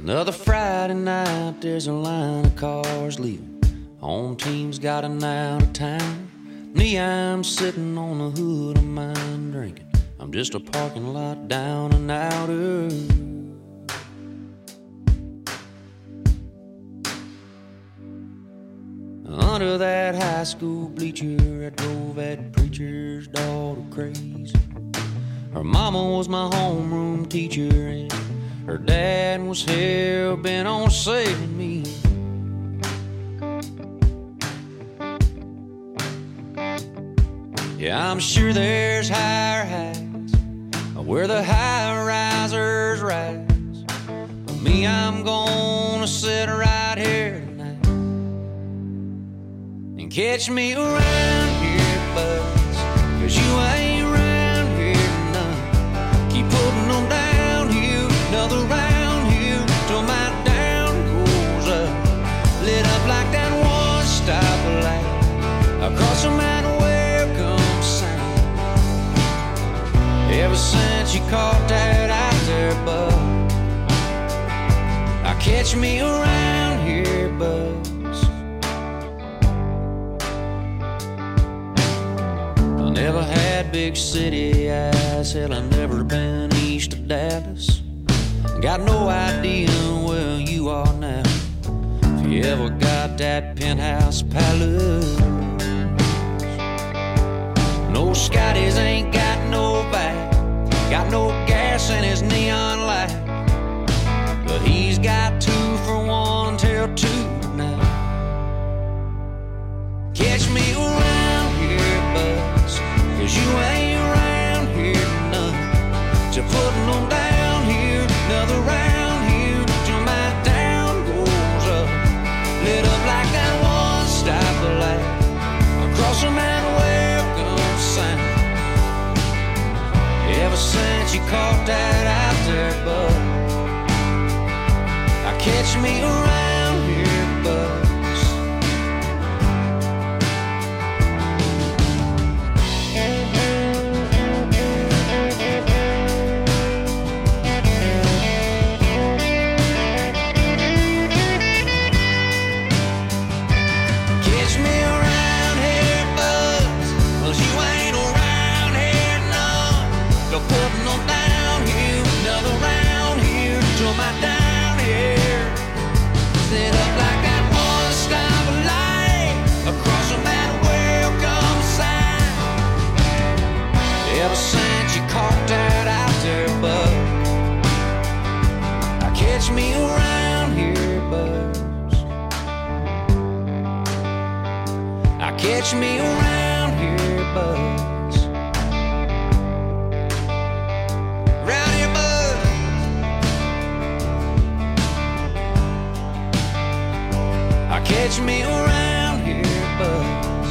Another Friday night, there's a line of cars leaving. Home team's gotten out of town. Me, I'm sitting on the hood of mine drinking. I'm just a parking lot down and outer. Under that high school bleacher, I drove that preacher's daughter crazy. Her mama was my homeroom teacher, and her dad was hell-bent on saving me. Yeah, I'm sure there's higher heights where the high-risers rise. But me, I'm gonna sit right here tonight and catch me around here, buds, 'cause you ain't around here none. Keep putting them downhill, another round hill, till my down goes up. Lit up like that one-stop light across the mountain. Ever since you caught that out there, bud, I catch me around here, buds. I never had big city eyes, hell, I never been east of Dallas. Got no idea where you are now, if you ever got that penthouse palace. No Scotties ain't got no back, got no gas in his neon light, but he's got 2 for 1 till 2 now. Catch me around here, buds, 'cause you ain't around here none. So putting them down here, another round here, till my down goes up. Lit up like that one-stop light across the mountain. Ever since you caught that out there, bud, I catch me around here, buds. Catch me around here, buds, 'cause you ain't around here none. Putting them down here, another round here, till my down here. Set up like that one-stop light across a man welcome sign. Ever since you caught that out there, bud, I catch me around here, buds. I catch me around here, buds. Catch me around here, buds.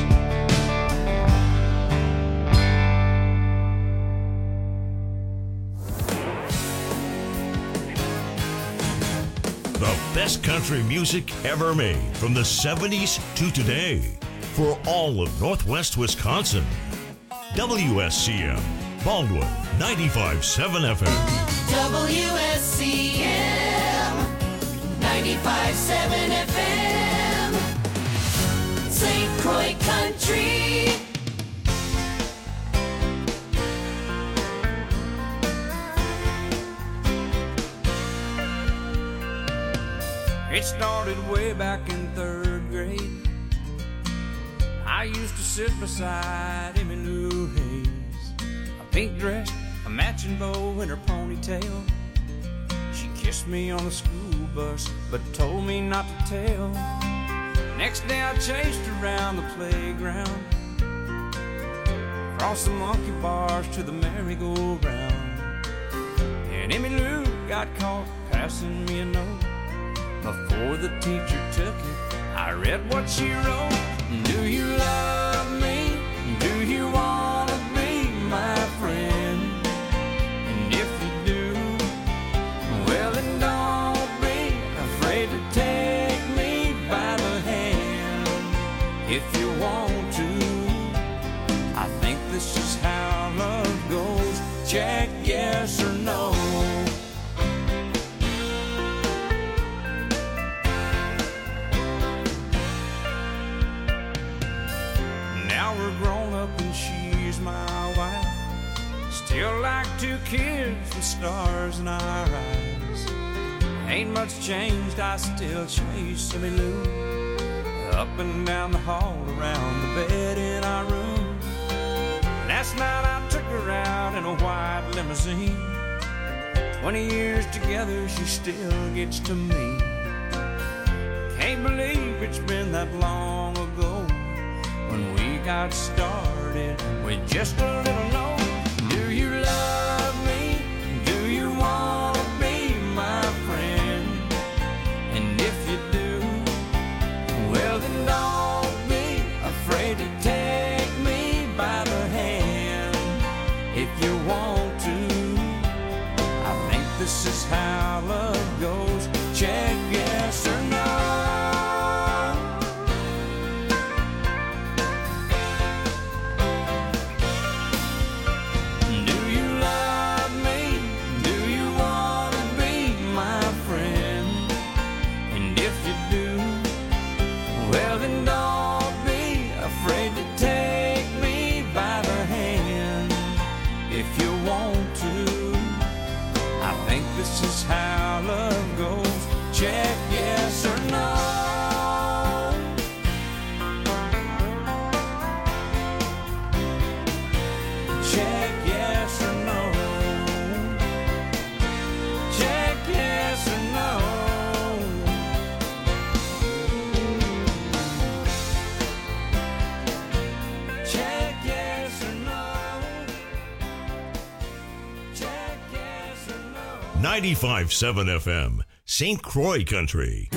The best country music ever made from the 70s to today for all of Northwest Wisconsin. WSCM, Baldwin, 95.7 FM. WSCM, 95.7 FM. St. Croix Country. It started way back in 3rd grade. I used to sit beside Emmylou Hayes, a pink dress, a matching bow in her ponytail. She kissed me on the school bus, but told me not to tell. Next day I chased around the playground, across the monkey bars to the merry-go-round. And Emmylou got caught passing me a note. Before the teacher took it, I read what she wrote. Do you love me? Do you want to be my friend? And if you do, well then don't be afraid to take me by the hand. If you want to, I think this is how love goes. Check yes or no. kids with stars in our eyes. Ain't much changed, I still chase Emmy Lou up and down the hall, around the bed in our room. Last night I took her out in a white limousine. 20 years together, she still gets to me. Can't believe it's been that long ago when we got started with just a little note. Do you love me? Do you want to be my friend? And if you do, well then don't be afraid to take me by the hand. If you want to, I think this is how love goes. Check yes or no. This is how love goes. Check yes or no. Check yes or no. Check yes or no. Check yes or no. Check yes or no. 95.7 FM, St. Croix Country.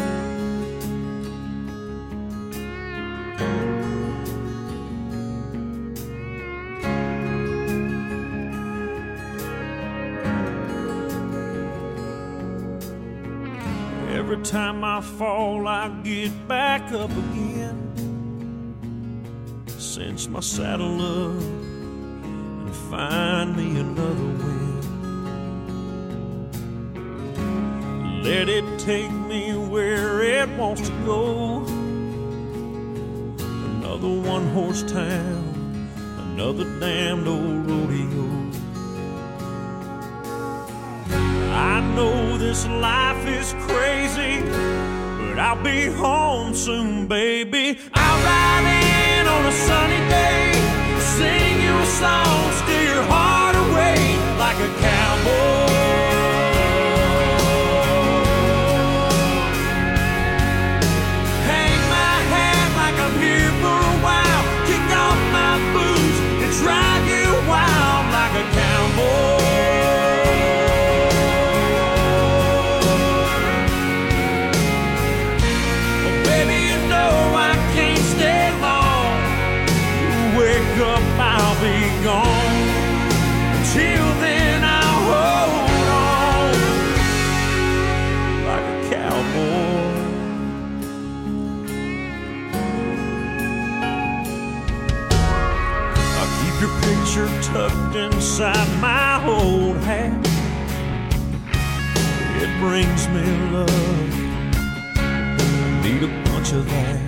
Every time I fall, I get back up again. Cinch my saddle up and find me another wind. Let it take me where it wants to go. Another one-horse town, another damned old rodeo. I know this life is crazy, but I'll be home soon, baby. I'll ride in on a sunny day, sing you a song, steal your heart away like a cowboy. Drive you wild like a cowboy. Oh, baby, you know I can't stay long. You wake up, I'll be gone. Until then, I'll hold on like a cowboy. Your picture tucked inside my old hat. It brings me love. I need a bunch of that.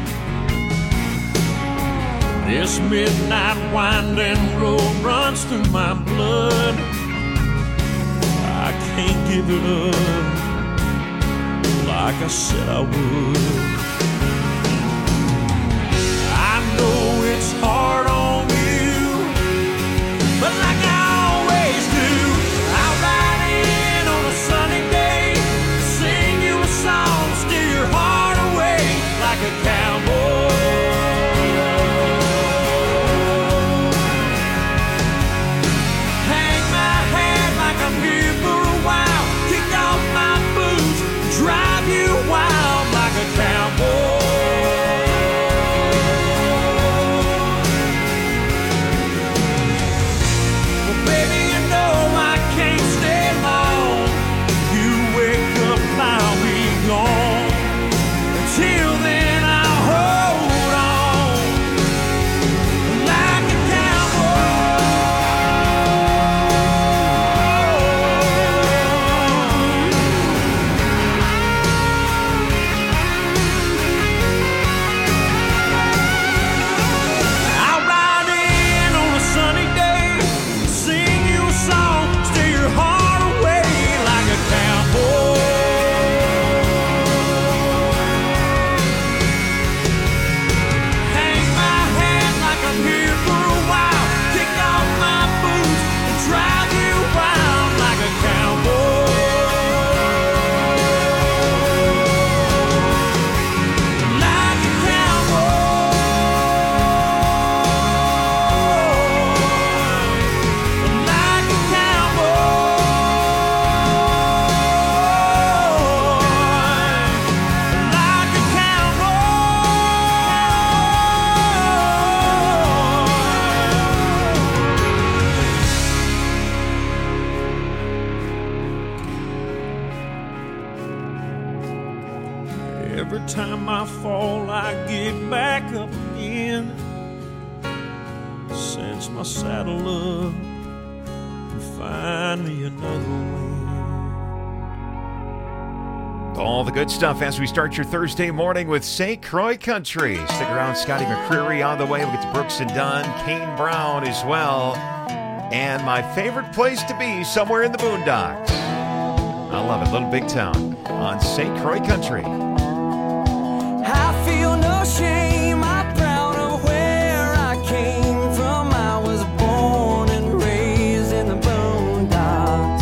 This midnight winding road runs through my blood. I can't give it up like I said I would. I know it's hard on me, but like I always do, I'll ride in on a sunny day, sing you a song, steal your heart away like a cowboy. Hang my head like I'm here for a while, kick off my boots, drive you wild like a cowboy. Every time I fall, I get back up again. Cinch my saddle up and find me another way. All the good stuff as we start your Thursday morning with St. Croix Country. Stick around, Scotty McCreery on the way. We'll get to Brooks and Dunn, Kane Brown as well. And my favorite place to be, somewhere in the boondocks. I love it, Little Big Town on St. Croix Country. I feel no shame, I'm proud of where I came from. I was born and raised in the boondocks.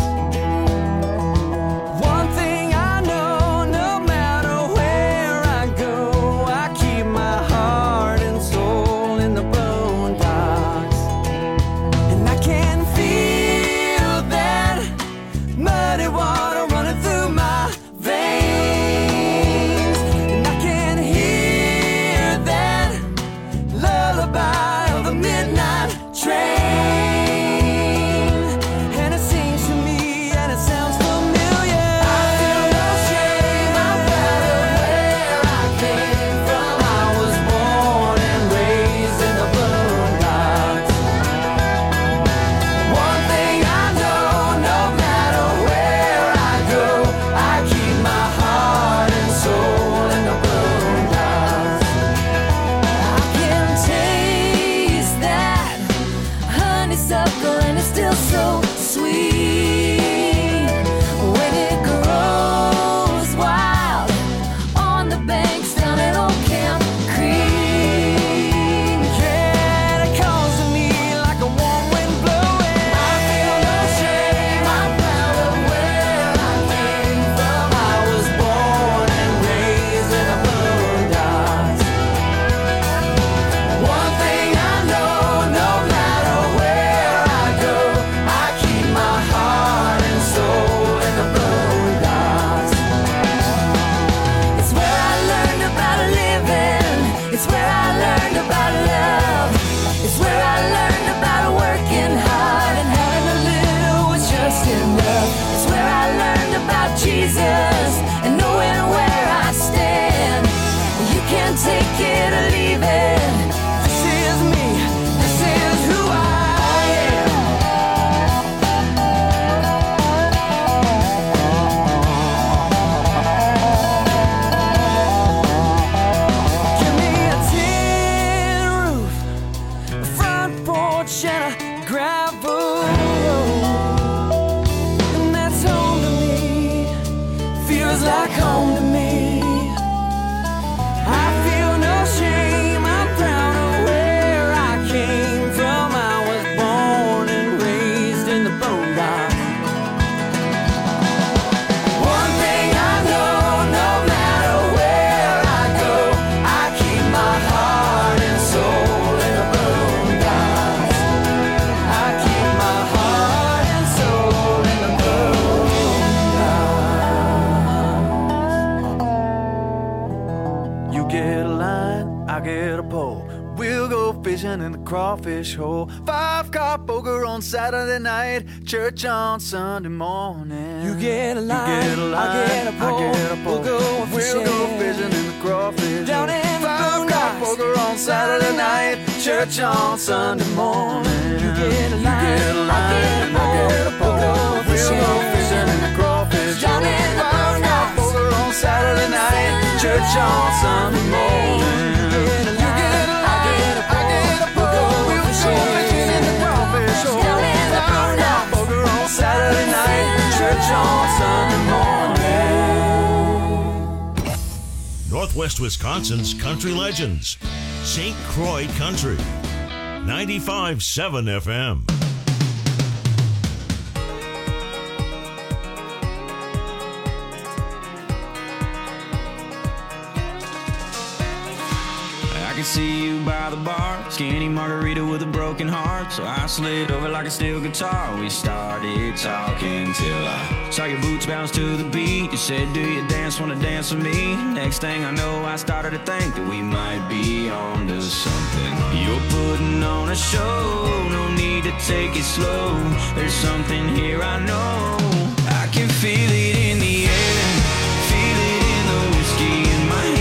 One thing I know, no matter where I go, I keep my heart and soul in the boondocks. And I can feel that muddy water running through my veins. And I can hear that lullaby of the midnight train. And it sings to me and it sounds familiar. I feel no shame, I'm proud of where I came from. I was born and raised in the boondocks. One thing I know, no matter where I go, I keep my heart and soul in the boondocks. I can taste that honeysuckle and it's still so sweet when it grows wild on the banks down at Old Camp Creek. Yeah, it calls to me like a warm wind blowing. I feel no shame, I'm proud of where I came from. I was born and raised in the boondocks. One thing I know, no matter where I go, I keep my heart and soul in the boondocks. It's where I learned about living. It's where I learned about love. It's where I learned about working hard and having a little was just enough. It's where I learned about Jesus and knowing where I stand. You can take it or leave it. This is me. This is who I am. Give me a tin roof, a front porch and a gravel road, and that's home to me. Feels like home to me. I feel no shame, I'm proud of where I came from. I was born and raised in the boondocks. One thing I know, no matter where I go, I keep my heart and soul in the boondocks. I keep my heart and soul in the boondocks. You get a line, I get a pole. We'll go fishing in the crawfish hole. 5-car poker on Saturday night, church on Sunday morning. You get a line, I get a pole. We'll go fishing in the crawfish down in the 5-car poker on Saturday night, church on Sunday morning. You get a line, I get a pole. We'll go fishing in the crawfish down in the 5-car poker on Saturday night, church on Sunday morning. Saturday night, church on Sunday morning. Northwest Wisconsin's country legends. St. Croix Country. 95.7 FM. I can see you by the bar, skinny margarita with a broken heart. So I slid over like a steel guitar. We started talking till I saw your boots bounce to the beat. You said, do you wanna dance with me? Next thing I know, I started to think that we might be on to something. You're putting on a show, no need to take it slow. There's something here I know. I can feel it in the air, feel it in the whiskey in my hand.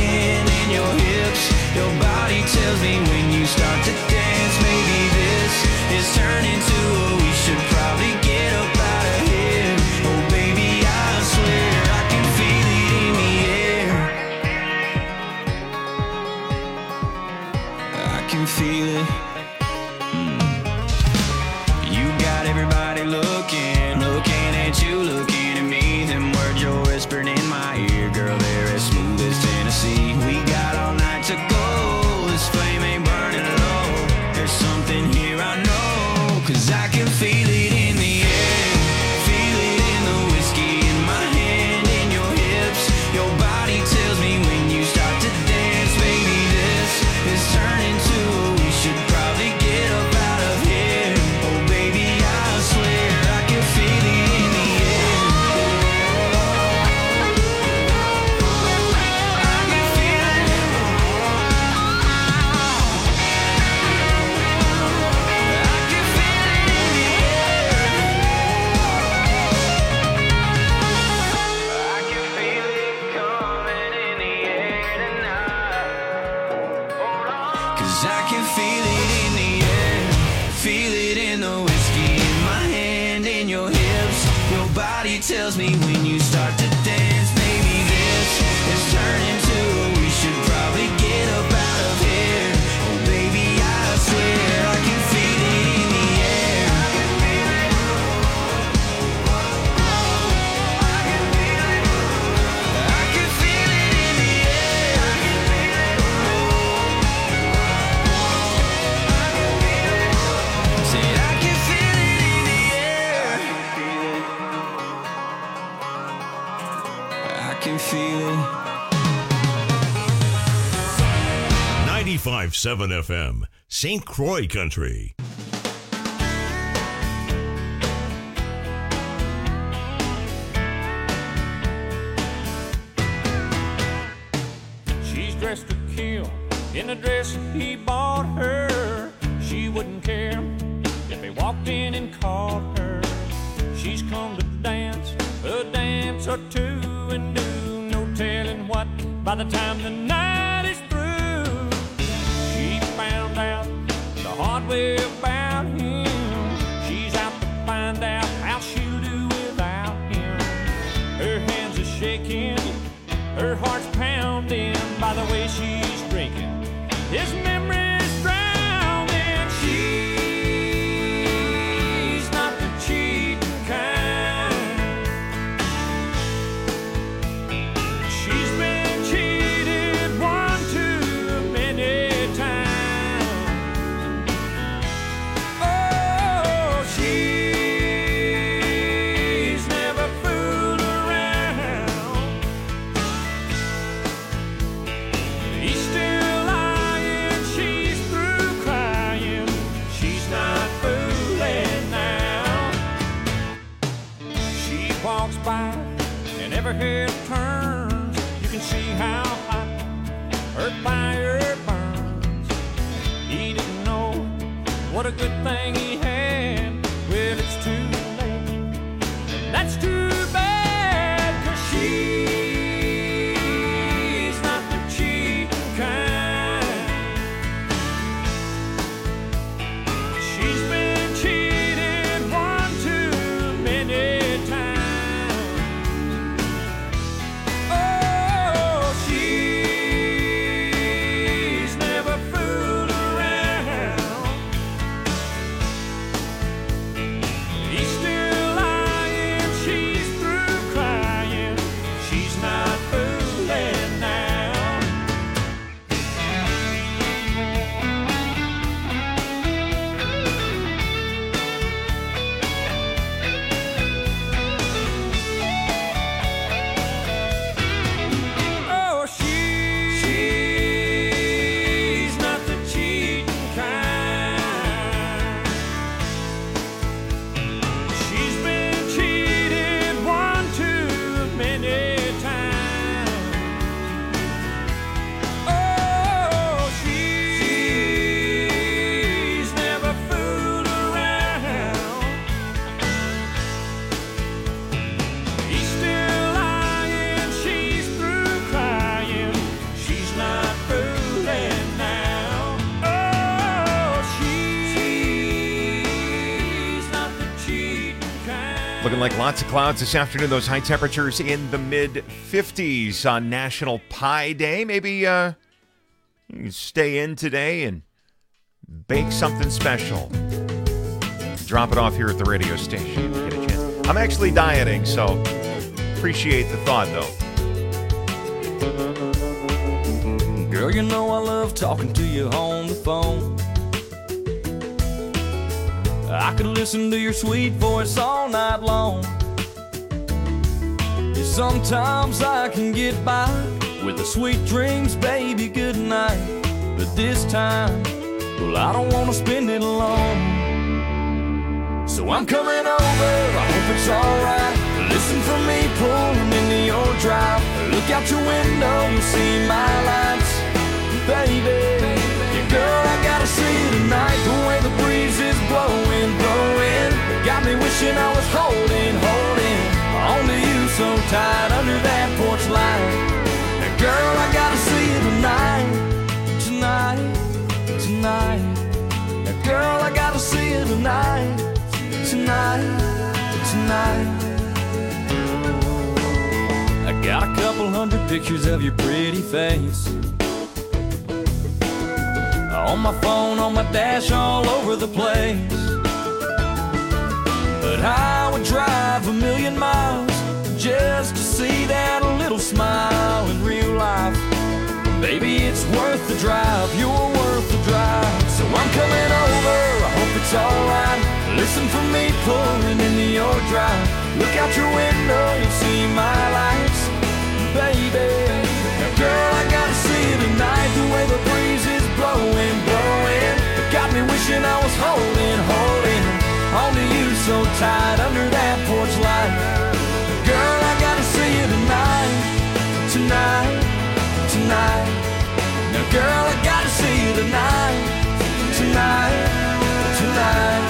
me when you start to dance. Maybe this is turning to we should probably get up out of here. Oh baby, I swear I can feel it in the air. I can feel it. I can feel it. I can feel it in the air. I can feel it. Say I can feel it in the air. I can feel it. 95.7 FM, St. Croix Country. She's dressed to kill in a dress he bought her. She wouldn't care if he walked in and caught her. She's come to dance a dance or two and do no telling what by the time the night is through. She found out the hard way about him. She's out to find out how she'll do without him. Her hands are shaking, her heart's pounding by the way she's drinking. His memory's drowning. She's not the cheating kind. She's been cheated one too many times. Oh, she's never fooled around. He's still lying, she's through crying. She's not fooling now. She walks by and every head turns. You can see how hot her fire burns. He didn't know what a good thing he had. Well, it's too late. That's too bad, 'cause she's not the cheating kind. She's been cheated one too many times. Oh, she's never fooled around. He's still lying, she's through crying. She's not fooling now. Oh, she's not the cheating kind. She's been cheated one too many times. Oh, she's never fooled around. He's still lying, she's through crying. She's not fooling now. Oh, she's not the cheating kind. Looking like lots of clouds this afternoon. Those high temperatures in the mid-50s on National Pie Day. Maybe you can stay in today and bake something special. Drop it off here at the radio station. Get a chance. I'm actually dieting, so appreciate the thought, though. Girl, you know I love talking to you on the phone. I could listen to your sweet voice all night long. Yeah, sometimes I can get by with the sweet dreams, baby, good night. But this time, well, I don't want to spend it alone. So I'm coming over, I hope it's alright. Listen for me pulling into your drive. Look out your window, you'll see my lights. Baby, yeah, girl, I gotta see you tonight. The way the breeze is blowing, blowing, got me wishing I was holding onto you so tight under that porch light. Now, girl, I gotta see you tonight, tonight, tonight. Now, girl, I gotta see you tonight, tonight, tonight. couple hundred pictures of your pretty face. On my phone, on my dash, all over the place. But I would drive 1,000,000 miles just to see that little smile in real life. Baby, it's worth the drive, you're worth the drive. So I'm coming over, I hope it's alright. Listen for me pulling into your drive. Look out your window, you'll see my lights. Baby, now girl, I gotta see you tonight. The way the breeze is blowing, blowing. It got me wishing I was holding onto you so tight under that porch light. Girl, I gotta see you tonight, tonight, tonight. Now girl, I gotta see you tonight, tonight, tonight.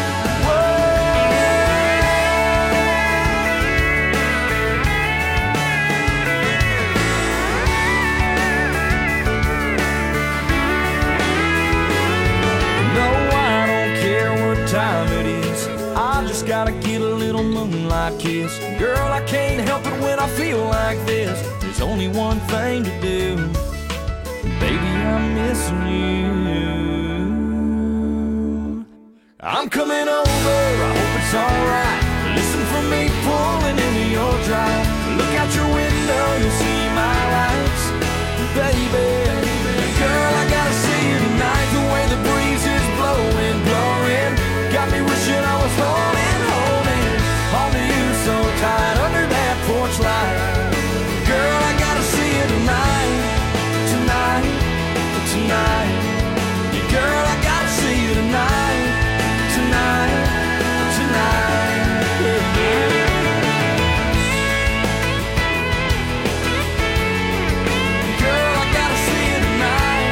Time it is, I just gotta get a little moonlight kiss. Girl, I can't help it when I feel like this. There's only one thing to do. Baby, I'm missing you. I'm coming over, I hope it's alright. Listen for me pulling into your drive. Look out your window, you'll see my lights. Baby, girl, I gotta see you tonight. The way the breeze is blowing, blowing. Got me wishing I was holding onto you so tight under that porch light. Girl, I gotta see you tonight, tonight, tonight. Yeah, girl, I gotta see you tonight, tonight, tonight. Yeah, yeah. Girl, I gotta see you tonight.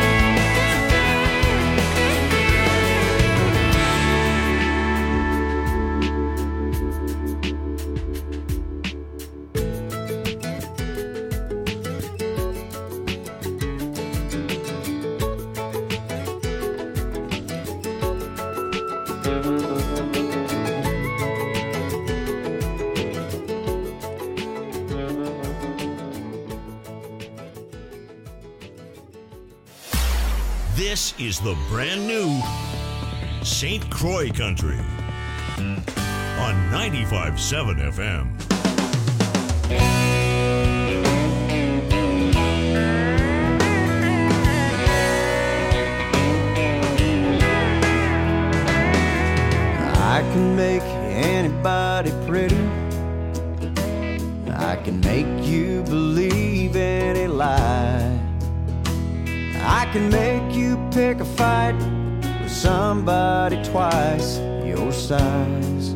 This is the brand new St. Croix Country on 95.7 FM. I can make anybody pretty. I can make you believe any lie. I can make you pick a fight with somebody twice your size.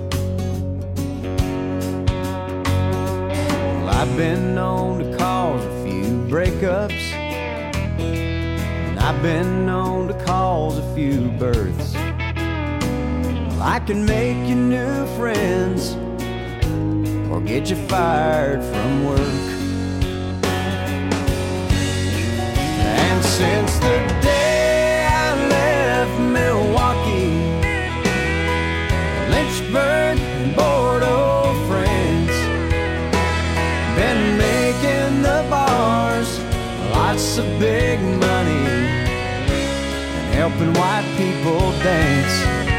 Well, I've been known to cause a few breakups, and I've been known to cause a few births. Well, I can make you new friends or get you fired from work. And since the day I left Milwaukee, Lynchburg and Bordeaux, France, been making the bars lots of big money and helping white people dance.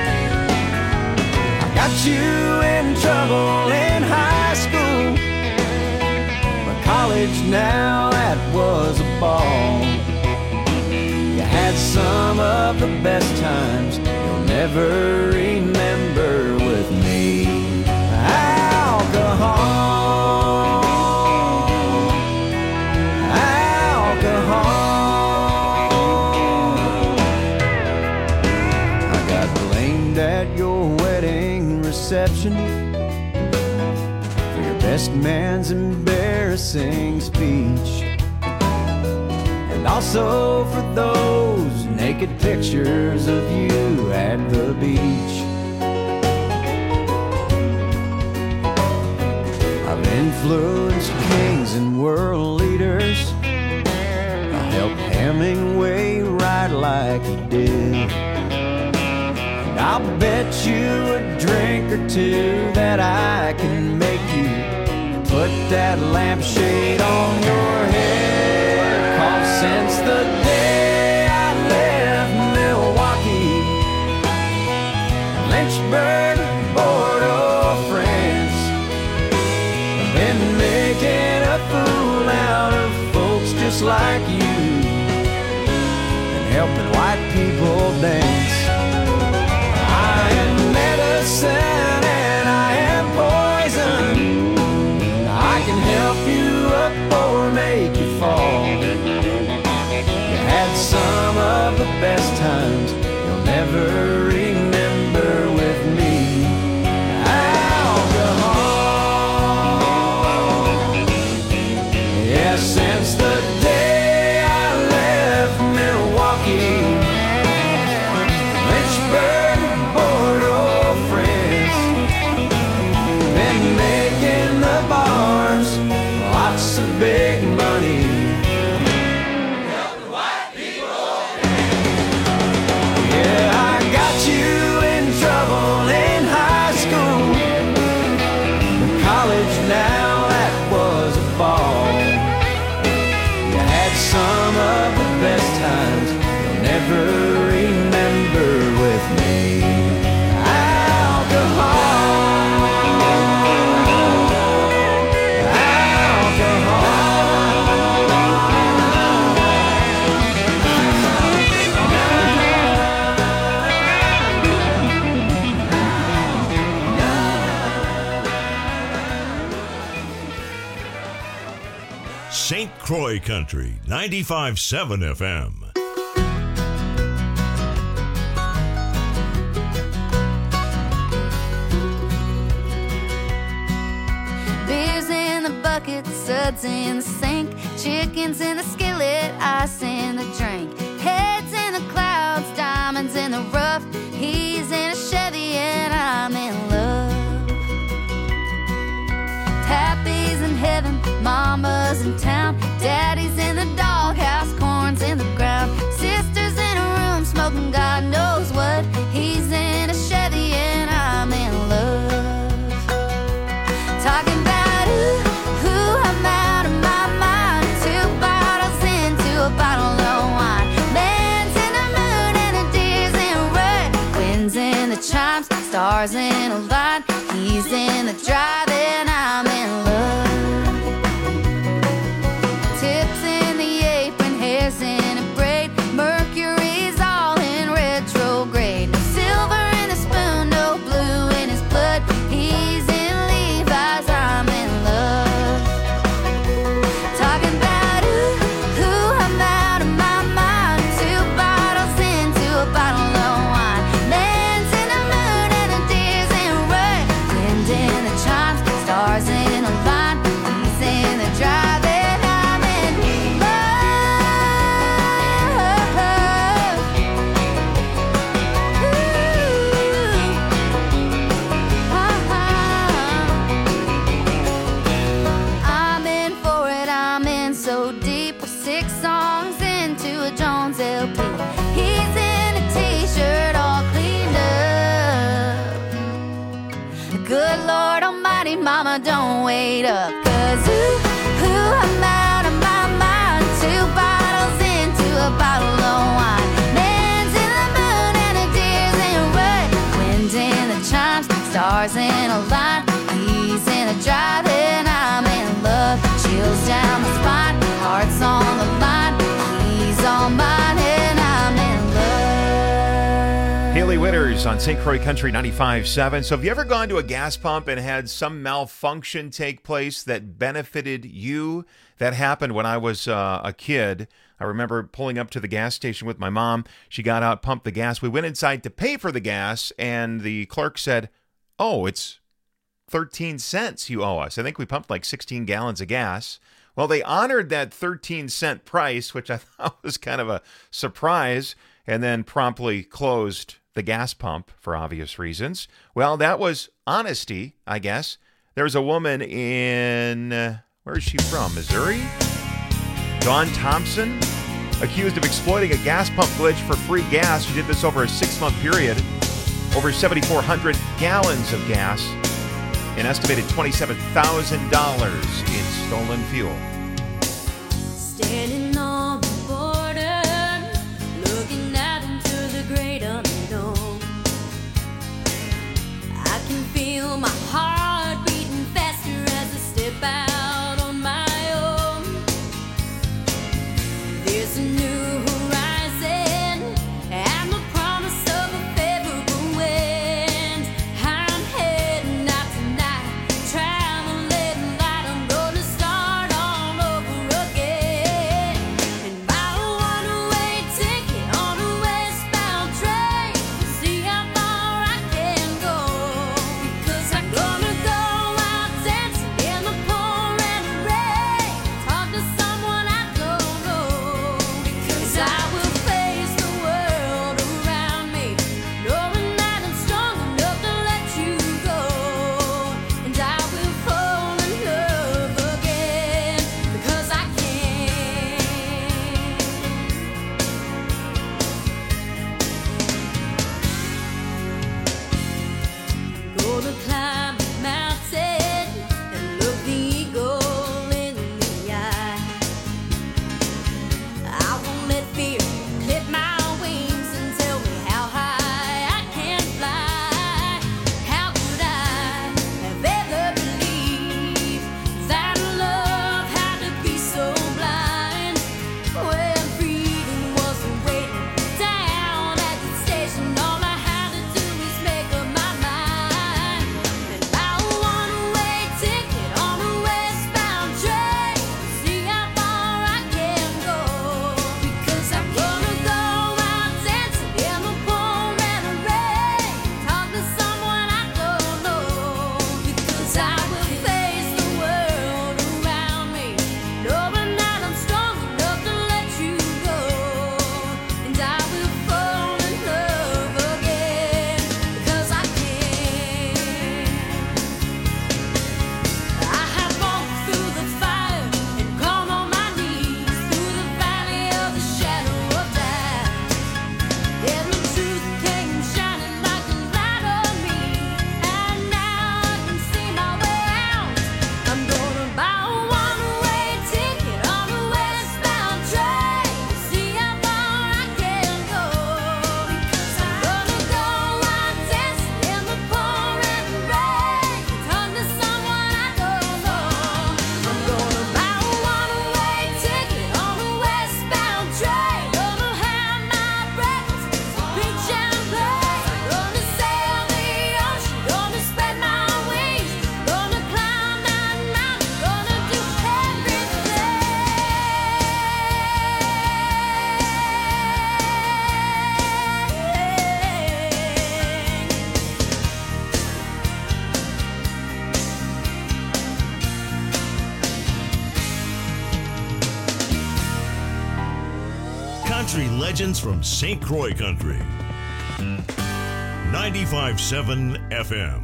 I got you in trouble in high school, but college now, that was a ball. Had some of the best times you'll never remember with me. Alcohol, alcohol. I got blamed at your wedding reception for your best man's embarrassing speech, and also for those naked pictures of you at the beach. I've influenced kings and world leaders. I helped Hemingway write like he did, and I'll bet you a drink or two that I can make you put that lampshade on your head. 'Cause since the day I left Milwaukee, Lynchburg, Bordeaux, France, I've been making a fool out of folks just like you and helping white people dance. I am medicine and I am poison. I can help you up or make you fall. You had some of the best times you'll never remember with me. Alcohol. Yeah, since the day I left Milwaukee, Lynchburg, Bordeaux, France, been making the bars lots of big money. Yeah, I got you in trouble in high school. College now, that was a ball. You had some of the best times you'll never remember with me. St. Croix Country, 95.7 FM. Beers in the bucket, suds in the sink, chickens in the skillet, ice in the drink, heads in the clouds, diamonds in the rough. He's in a Chevy and I'm in love. Pappy's in heaven, mama's in town, daddy's in the doghouse, corn's in the ground, sister's in a room smoking God knows what. He's in a Chevy and I'm in love. Talking about I'm out of my mind. 2 bottles into a bottle of wine. Man's in the moon and the deer's in red. Winds in the chimes, stars in a line. He's in the drive and I'm in love. Tips in the apron, hair's in a braid. Mercury's all in retrograde. No silver in the spoon, no blue in his blood. He's in Levi's, I'm in love. Talking about I'm out of my mind. 2 bottles into a bottle of wine. Man's in the moon and the deer's in red. Wind in the chimes, stars in a line. He's in the drive and I'm in I'm in for it, I'm in so deep. We're 6 songs into a Jones LP. He's in a t-shirt all cleaned up. Good Lord Almighty, mama, don't wait up. 'Cause I'm out of my mind. 2 bottles into a bottle of wine. Man's in the moon and the deer's in red. Wind in the chimes, stars in a line. He's in a drive and I'm in love. Chills down the spine, heart's on the line. He's on mine and I'm in love. Haley Witters on St. Croix Country 95.7. So have you ever gone to a gas pump and had some malfunction take place that benefited you? That happened when I was a kid. I remember pulling up to the gas station with my mom. She got out, pumped the gas. We went inside to pay for the gas, and the clerk said, "Oh, it's 13 cents you owe us." I think we pumped like 16 gallons of gas. Well, they honored that 13-cent price, which I thought was kind of a surprise, and then promptly closed the gas pump for obvious reasons. Well, that was honesty, I guess. There was a woman in, where is she from, Missouri? Dawn Thompson, accused of exploiting a gas pump glitch for free gas. She did this over a 6-month period. Over 7,400 gallons of gas an estimated $27,000 in stolen fuel. Standing on the border, looking out into the great unknown. I can feel my heart beating faster as I step out on my own. There's a new horizon and the promise of a favorable wind. I'm heading out tonight, traveling light. I'm gonna start all over again. And buy a one-way ticket on a westbound train to see how far I can go. Because I'm gonna go out dancing in the pouring rain, talk to someone I don't know. Because I will face the world around me, knowing that I'm strong enough to let you go. And I will fall in love again, because I can. Gonna climb the mountain and look the eagle in the eye. I won't let fear clip my wings and tell me how high I can fly. How could I have ever believed that love had to be so blind? When freedom wasn't waiting down at the station, all I had to do was make up my mind. And buy a one-way ticket on a westbound train to see how far I can go. Because I'm gonna go out dancing in the pouring rain, talk to someone I don't know. Because I will face the world around me, knowing that I'm strong enough to let you go. And I will fall in love again, because I can. I have walked through the fire and gone on my knees through the valley of the shadow of death. And the truth came shining like a light on me, and now I can see my way out. I'm gonna buy a one-way ticket on a westbound train to see how far I can go. Because I'm gonna go out dancing in the pouring rain, talk to someone I don't know. I'm gonna buy a one-way ticket on a westbound train. Gonna have my breakfast, big champagne. Gonna sail the ocean, gonna spread my wings, gonna climb that mountain, gonna do Country legends from St. Croix Country. 95.7 FM.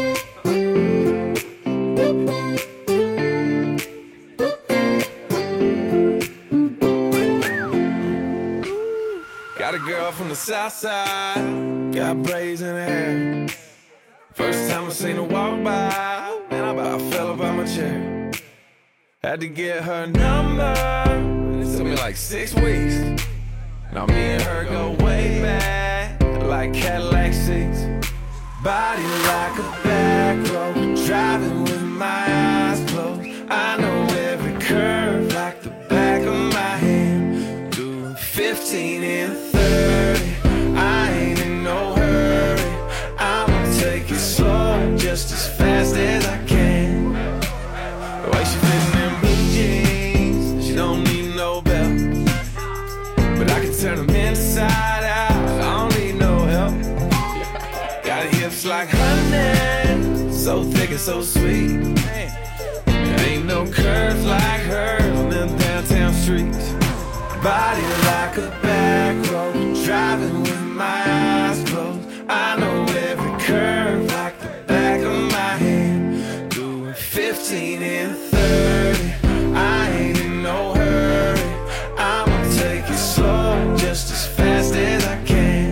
Got a girl from the south side, got braids in her hair. First time I seen her walk by, man, I about fell up out my chair. Had to get her number, it took me like 6 weeks. Now me and her go way back, like Cadillac seats. Body like a back road, driving with my eyes closed. I know every curve like the back of my hand. Doing 15 and 30, I ain't in no hurry. I'ma take it slow, just as fast as I can. The way she fitting in blue jeans, she don't need no belt. But I can turn them inside out, I don't need no help. Got hips like honey, so thick and so sweet. There ain't no curves like hers on them downtown streets. Body like a back road, driving with my eyes closed. I know every curve like the back of my hand. Doing 15 and 30, I ain't in no hurry. I'ma take it slow, just as fast as I can.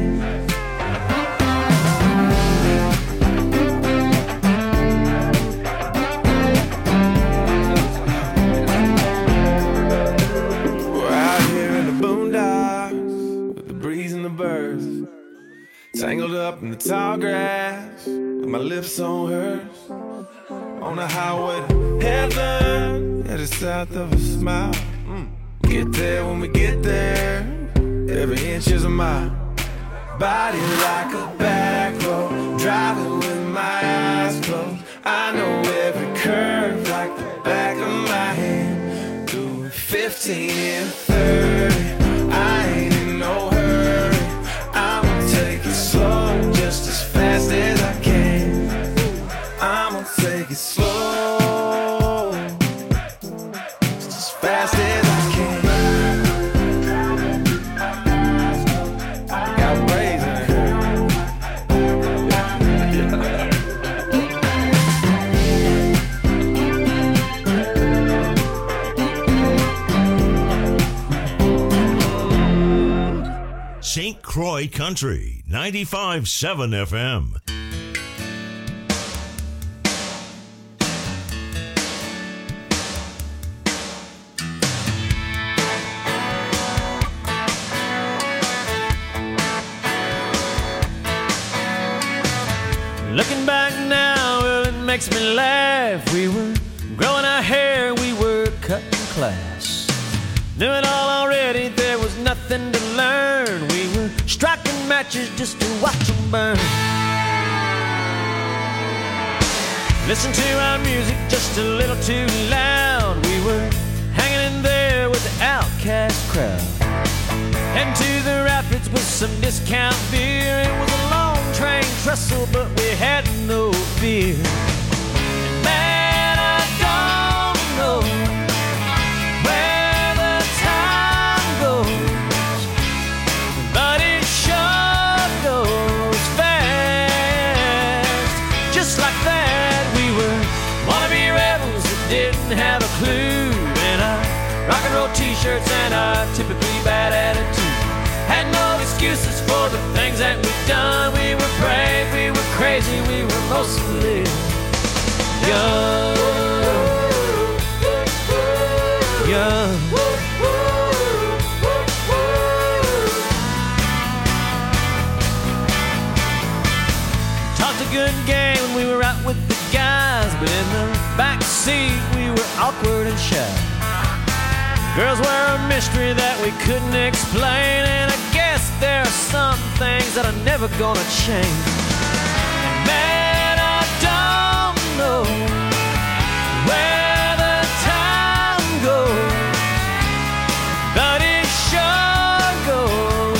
Tangled up in the tall grass, with my lips on hers. On the highway to heaven, yeah, just south of a smile. Get there when we get there, every inch is a mile. Body like a back road, driving with my eyes closed. I know every curve like the back of my hand. Doing 15 and 30, I ain't in no hurry. I'ma take it slow, just as fast as I can. I'ma take it slow, just as fast as I can. Got brains in it. St. Croix Country, 95.7 FM. Looking back now, well, it makes me laugh. We were growing our hair, we were cutting class. Knew it all already, there was nothing to learn. We were striking matches just to watch them burn. Listen to our music just a little too loud. We were hanging in there with the outcast crowd. Heading to the rapids with some discount beer. It was a long train trestle, but we had no fear. And man, I don't know where the time goes, but it sure goes fast. Just like that, we were wannabe rebels that didn't have a clue. And our rock and roll t-shirts and our typically bad attitude. Had no excuses for the things that we've done. We were brave, we were crazy, we were mostly young. Young. Talked a good game when we were out with the guys, but in the back seat we were awkward and shy. Girls were a mystery that we couldn't explain, and I guess there are some things that are never gonna change. And man, I don't know where the time goes, but it sure goes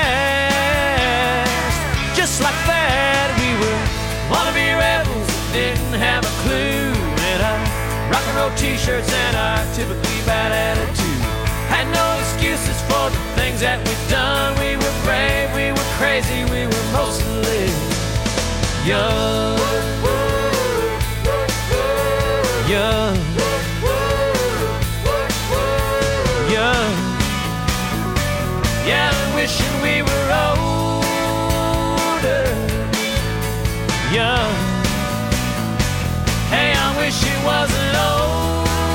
fast. Just like that, we were wannabe rebels that didn't have a clue. And our rock and roll t-shirts and our typically bad attitude. Had no excuses for the things that we've done. We were brave, we were crazy, we were mostly young. Young. Young. Yeah, I'm wishing we were older. Young. Hey, I wish it wasn't over.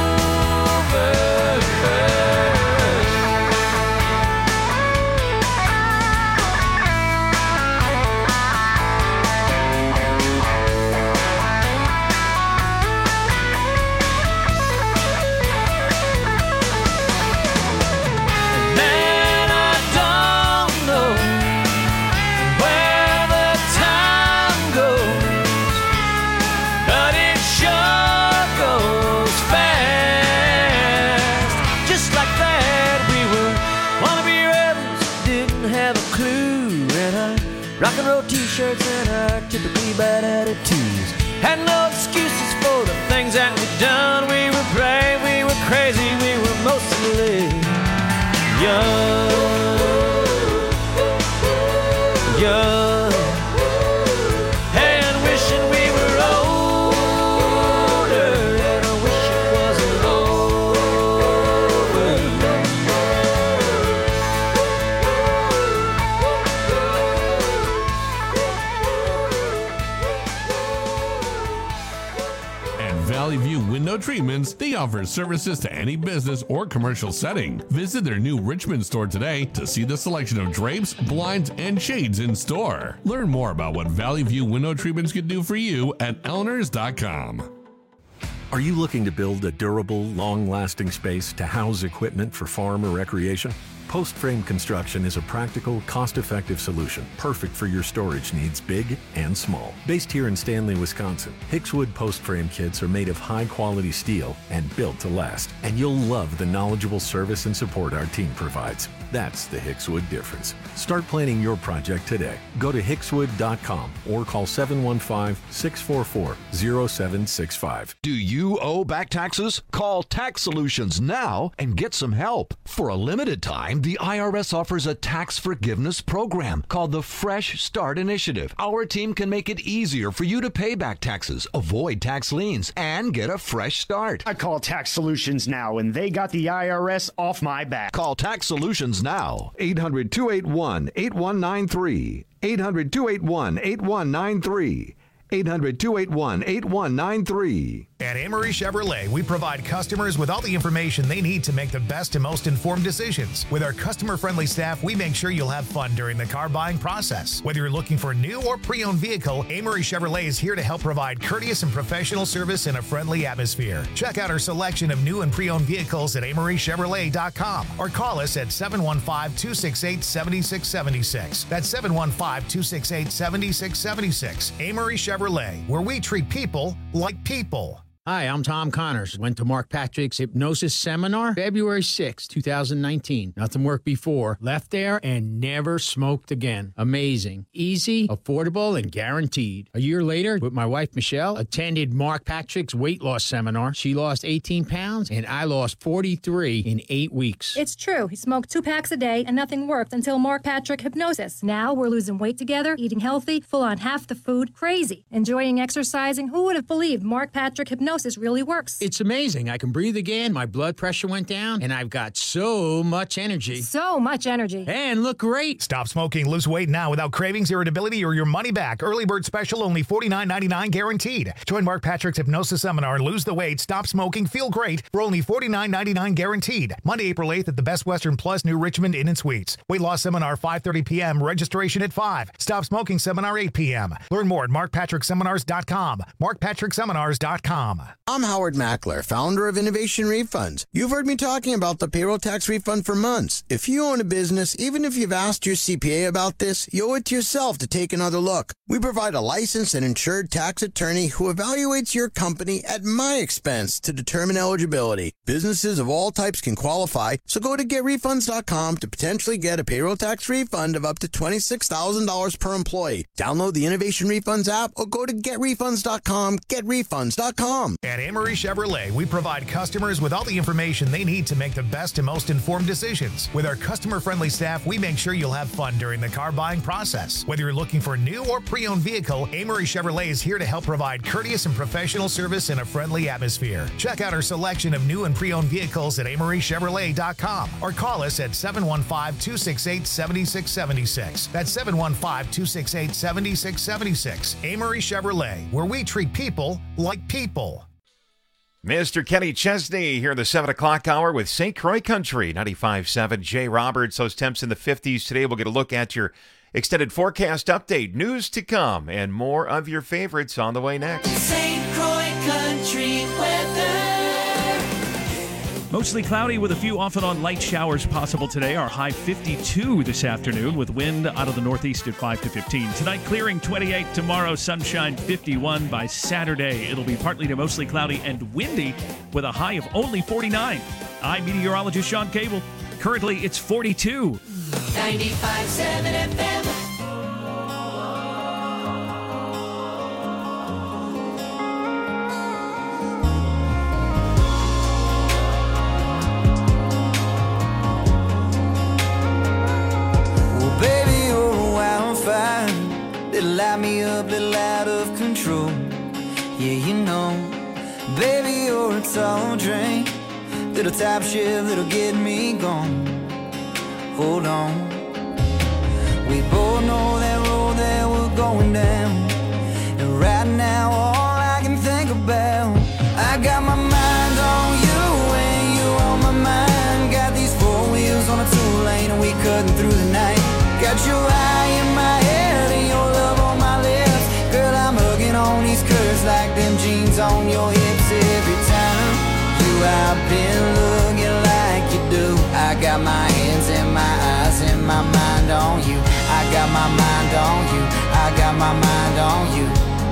Rock and roll t-shirts and our typically bad attitudes. Had no excuses for the things that we've done. We were brave, we were crazy, we were mostly young. Young. Hey, and wishing we were older, and I wish it wasn't over. Valley View Window Treatments, they offer services to any business or commercial setting. Visit their new Richmond store today to see the selection of drapes, blinds, and shades in store. Learn more about what Valley View Window Treatments can do for you at Elinors.com. Are you looking to build a durable, long-lasting space to house equipment for farm or recreation? Post Frame Construction is a practical, cost-effective solution, perfect for your storage needs, big and small. Based here in Stanley, Wisconsin, Hickswood Post Frame kits are made of high-quality steel and built to last. And you'll love the knowledgeable service and support our team provides. That's the Hickswood difference. Start planning your project today. Go to hickswood.com or call 715-644-0765. Do you owe back taxes? Call Tax Solutions now and get some help. For a limited time, the IRS offers a tax forgiveness program called the Fresh Start Initiative. Our team can make it easier for you to pay back taxes, avoid tax liens, and get a fresh start. I call Tax Solutions now, and they got the IRS off my back. Call Tax Solutions now. 800-281-8193. 800-281-8193. 800-281-8193. At Amory Chevrolet, we provide customers with all the information they need to make the best and most informed decisions. With our customer-friendly staff, we make sure you'll have fun during the car buying process. Whether you're looking for a new or pre-owned vehicle, Amory Chevrolet is here to help provide courteous and professional service in a friendly atmosphere. Check out our selection of new and pre-owned vehicles at AmoryChevrolet.com or call us at 715-268-7676. That's 715-268-7676. Amory Chevrolet, where we treat people like people. Hi, I'm Tom Connors. Went to Mark Patrick's Hypnosis Seminar February 6, 2019. Nothing worked before. Left there and never smoked again. Amazing. Easy, affordable, and guaranteed. A year later, with my wife Michelle, attended Mark Patrick's weight loss seminar. She lost 18 pounds, and I lost 43 in 8 weeks. It's true. He smoked 2 packs a day, and nothing worked until Mark Patrick Hypnosis. Now we're losing weight together, eating healthy, full on half the food, crazy. Enjoying exercising. Who would have believed Mark Patrick Hypnosis really works? It's amazing. I can breathe again, my blood pressure went down, and I've got so much energy. So much energy. And look great. Stop smoking, lose weight now without cravings, irritability, or your money back. Early bird special, only $49.99 guaranteed. Join Mark Patrick's Hypnosis Seminar and lose the weight, stop smoking, feel great for only $49.99 guaranteed. Monday, April 8th at the Best Western Plus New Richmond Inn and Suites. Weight loss seminar 5:30 p.m. Registration at 5. Stop smoking seminar 8 p.m. Learn more at markpatrickseminars.com. markpatrickseminars.com. I'm Howard Mackler, founder of Innovation Refunds. You've heard me talking about the payroll tax refund for months. If you own a business, even if you've asked your CPA about this, you owe it to yourself to take another look. We provide a licensed and insured tax attorney who evaluates your company at my expense to determine eligibility. Businesses of all types can qualify, so go to GetRefunds.com to potentially get a payroll tax refund of up to $26,000 per employee. Download the Innovation Refunds app or go to GetRefunds.com, GetRefunds.com. At Amory Chevrolet, we provide customers with all the information they need to make the best and most informed decisions. With our customer-friendly staff, we make sure you'll have fun during the car buying process. Whether you're looking for a new or pre-owned vehicle, Amory Chevrolet is here to help provide courteous and professional service in a friendly atmosphere. Check out our selection of new and pre-owned vehicles at AmoryChevrolet.com or call us at 715-268-7676. That's 715-268-7676. Amory Chevrolet, where we treat people like people. Mr. Kenny Chesney here in the 7 o'clock hour with St. Croix Country, 95.7. Jay Roberts, those temps in the 50s today. We'll get a look at your extended forecast update, news to come, and more of your favorites on the way next. St. Croix Country weather. Mostly cloudy with a few off and on light showers possible today. Our high 52 this afternoon with wind out of the northeast at 5 to 15. Tonight clearing 28. Tomorrow sunshine 51. By Saturday it'll be partly to mostly cloudy and windy with a high of only 49. I'm meteorologist Sean Cable. Currently it's 42. 95.7 FM. Little light me up, little out of control. Yeah, you know, baby, you're a tall drink, little top shift that'll get me gone. Hold on, we both know that road that we're going down, and right now all I can think about, I got my mind cutting through the night. Got your eye in my head and your love on my lips. Girl, I'm hugging on these curves like them jeans on your hips. Every time I've been looking like you do. I got my hands and my eyes and my mind on you. I got my mind on you. I got my mind on you.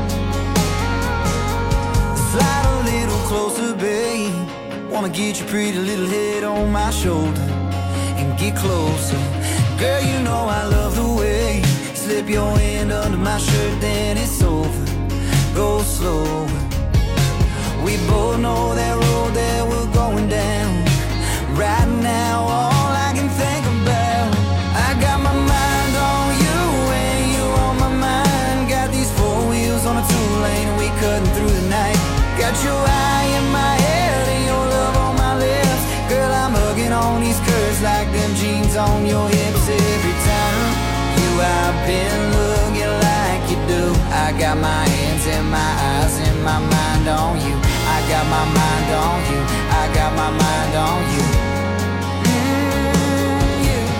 Slide a little closer, babe. Wanna get your pretty little head on my shoulder and get closer. Girl, you know I love the way you slip your hand under my shirt, then it's over. Go slow. We both know that road that we're going down. Right now, all I can think about, I got my mind on you and you on my mind. Got these four wheels on a two-lane and we cutting through the night. Got your eye in my head and your love on my lips. Girl, I'm hugging on these curves like them jeans on your hips. Every time I've been looking like you do. I got my hands and my eyes and my mind on you. I got my mind on you. I got my mind on you. Yeah.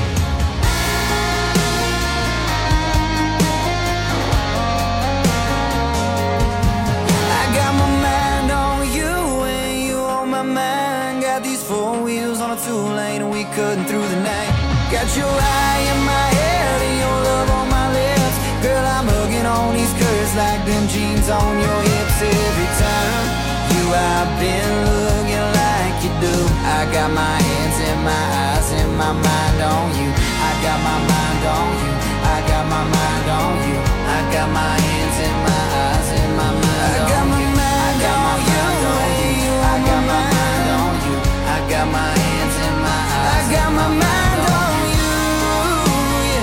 I got my mind on you and you on my mind. Got these four wheels on a two-lane and we cutting through the night. Got your eye in my head and your love on my lips. Girl, I'm hugging on these curves like them jeans on your hips. Every time I've been looking like you do. I got my hands and my eyes and my mind on you. I got my mind on you. I got my mind on you. I got my hands and my eyes and my mind on you. I got my mind on you. I got my mind on you. I got my hands and my eyes. I got my mind on you. Yeah.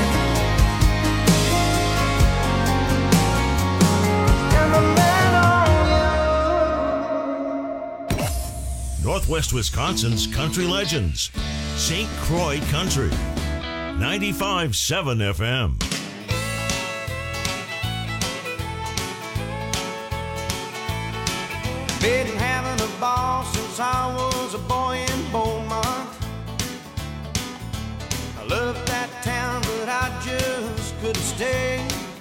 Got my mind on you. Northwest Wisconsin's country legends. St. Croix Country. 95.7 FM. Been having a ball since I was a boy in Beaumont. I loved that town, but I just couldn't stay.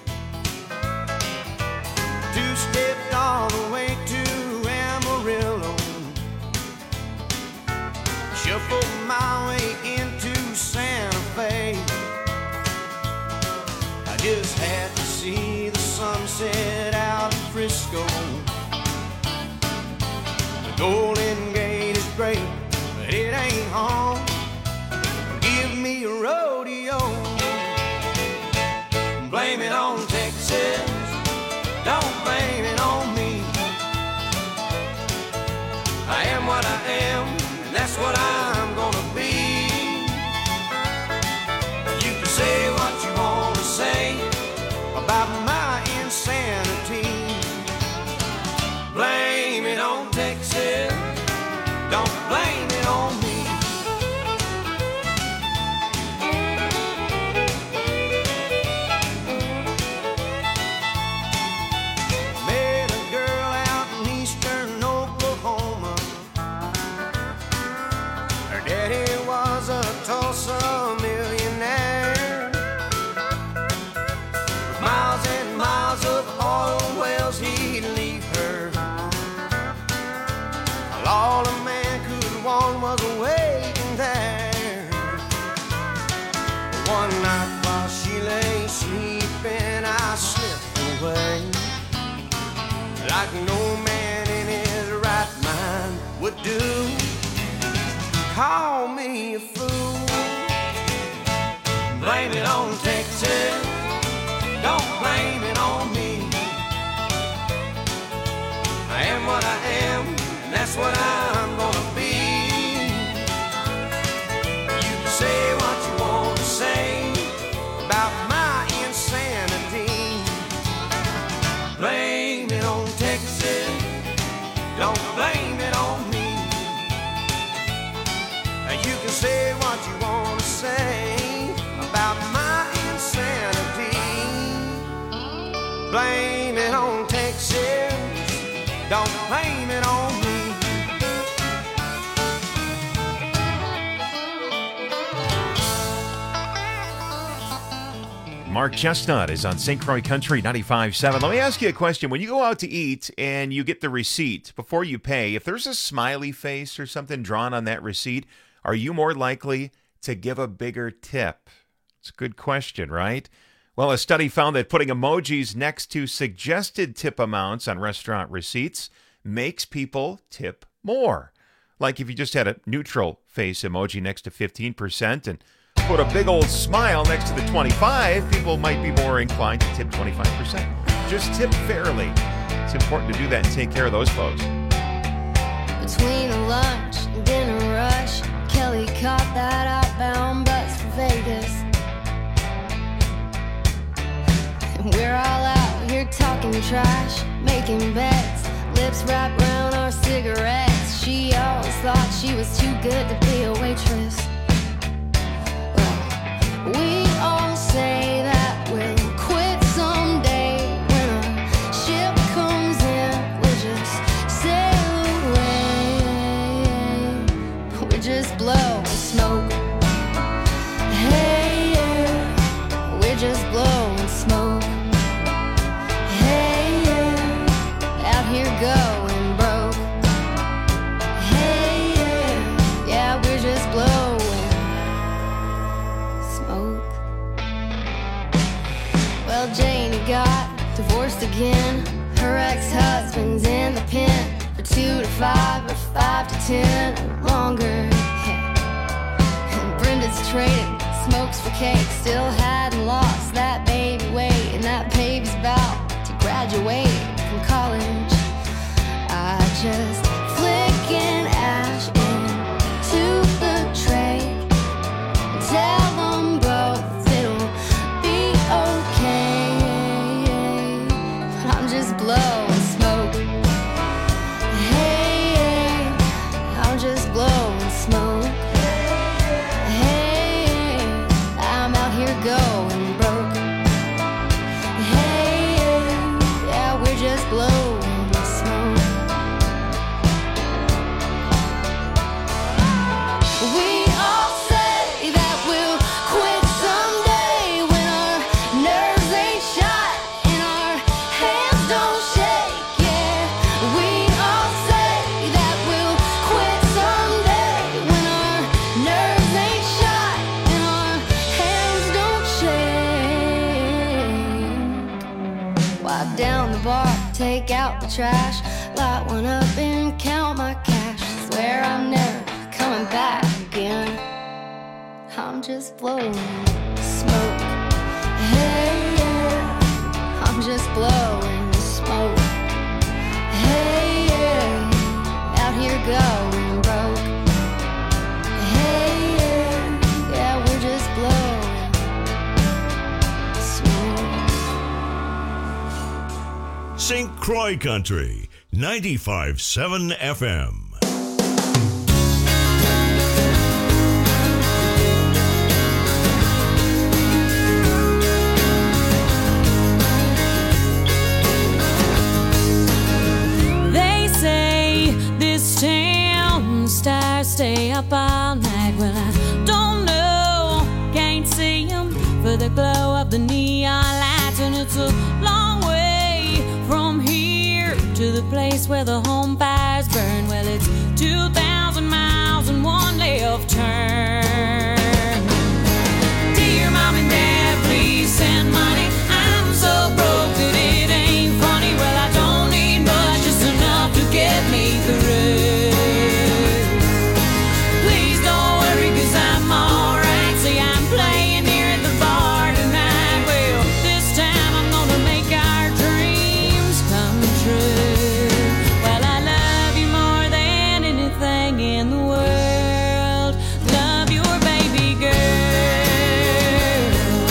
Two-stepped all the way to Amarillo. Shuffled my way into Santa Fe. I just had to see the sunset out in Frisco. The Golden Gate is great, but it ain't home. Give me a rodeo. Blame it on Texas. Don't blame it on me. I am what I am, and that's what I'm gonna be. You can say what you want to say about my insanity. Blame it on Texas. Don't blame it on me. Met a girl out in eastern Oklahoma. Her daddy was a Tulsa millionaire. With miles and miles of oil wells he'd leave her. All a man could want was waiting there. One night while she lay sleeping, I slipped away. Like no man in his right mind would do. Call me a fool. Blame it on Texas. Don't blame it on me. I am what I am, and that's what I'm gonna be. You can say what you want to say about my insanity. Blame it on Texas. Don't blame it on me. You can say what you want to say about my insanity. Blame it on Texas. Don't blame it on me. Mark Chestnut is on St. Croix Country 95.7. Let me ask you a question. When you go out to eat and you get the receipt, before you pay, if there's a smiley face or something drawn on that receipt, are you more likely to give a bigger tip? It's a good question, right? Well, a study found that putting emojis next to suggested tip amounts on restaurant receipts makes people tip more. Like if you just had a neutral face emoji next to 15% and put a big old smile next to the 25, people might be more inclined to tip 25%. Just tip fairly. It's important to do that and take care of those folks. Between the lunch and dinner rush, Kelly caught that outbound bus for Vegas. And we're all out here talking trash, making bets, lips wrapped around our cigarettes. She always thought she was too good to be a waitress. Well, we all say that we'll quit someday. When our ship comes in, we'll just sail away. We just blow smoke. Hey, yeah, we're just blowing smoke. Hey, yeah, out here going broke. Hey, yeah, we're just blowing smoke. Well, Janie got divorced again. Her ex-husband's in the pen for 2 to 5 or 5 to 10 or longer. And Brenda's traded smokes for cake, still hadn't lost that baby weight, and that baby's about to graduate from college. I just flick an ash into the tray and tell them both it'll be okay. I'm just blowing smoke. Hey, I'm just blowing smoke. Hey, I'm out here going broke. Hey, yeah, we're just blowing smoke. We all say that we'll quit someday when our nerves ain't shot and our hands don't shake. Yeah, we all say that we'll quit someday when our nerves ain't shot and our hands don't shake. Wipe down the bar, take out the trash, light one up and count my cash. Swear I'm never coming back again. I'm just blowing smoke. Hey, yeah, I'm just blowing smoke. Hey, yeah, out here going broke. Hey, yeah, we're just blowing smoke. St. Croix Country 95.7 FM. They say this town stars stay up all night. Well, I don't know, can't see them for the glow of the neon lights. And it's a long way from here to the place where the home fires burn. Well, it's 2,000 miles and one left turn. Dear Mom and Dad, please send money. I'm so broke that it ain't funny. Well, I don't need much, just enough to get me through. Please don't worry, 'cause I'm alright. See, I'm playing here at the bar tonight. Well, this time I'm gonna make our dreams come true. Well, I love you more than anything in the world. Love your baby girl.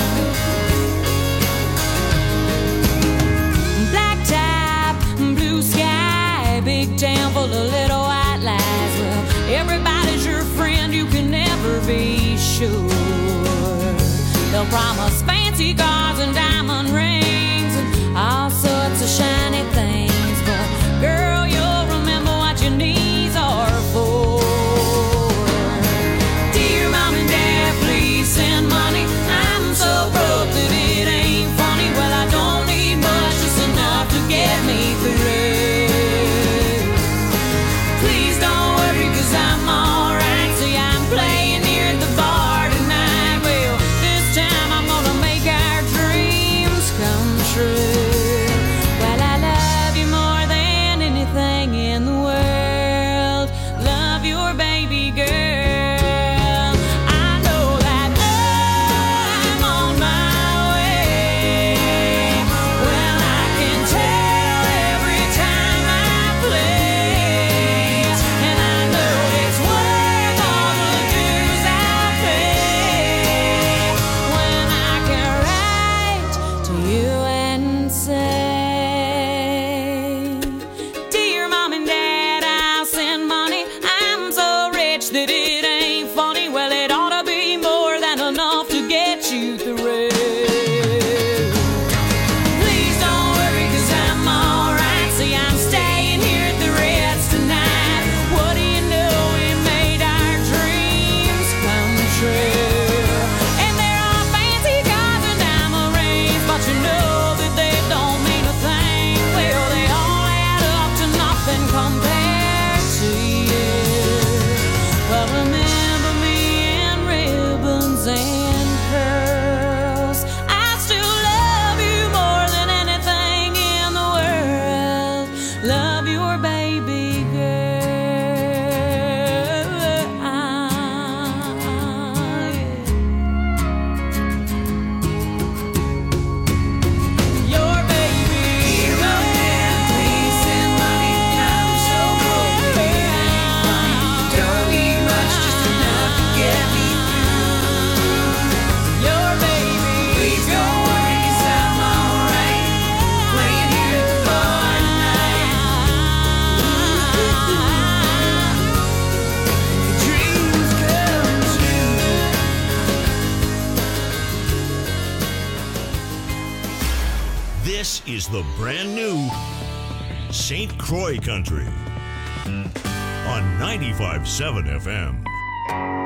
Black top, blue sky, big town full of little white lies. Well, everybody's your friend, you can never be sure. They'll promise fancy cars and diamond rings and all sorts of shiny things, but girl, you'll remember what your knees are for. Dear Mom and Dad, please send money. I'm so broke that it ain't is the brand new St. Croix Country on 95.7 FM.